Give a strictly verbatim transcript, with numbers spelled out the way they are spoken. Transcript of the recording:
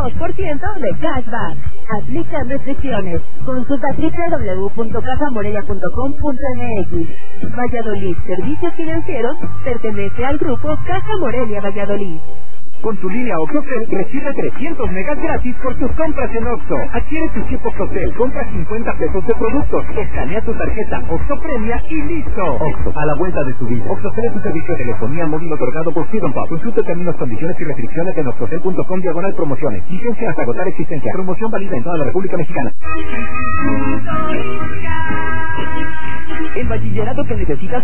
dos por ciento de cashback. Aplican restricciones. Consulta doble u doble u doble u punto caja morelia punto com punto m x. Valladolid Servicios Financieros pertenece al grupo Caja Morelia Valladolid. Con tu línea OXXOTEL recibe trescientos megas gratis por tus compras en Oxxo. Adquiere tu chip OXXOTEL, compra cincuenta pesos de productos, escanea tu tarjeta OXXO Premia y listo. Oxxo, a la vuelta de tu vida. OXXOTEL es un servicio de telefonía móvil otorgado por Freedom Pop. Consulta términos, condiciones y restricciones en oxxotel punto com diagonal promociones. Vigencia hasta agotar existencia. Promoción válida en toda la República Mexicana. El bachillerato que necesitas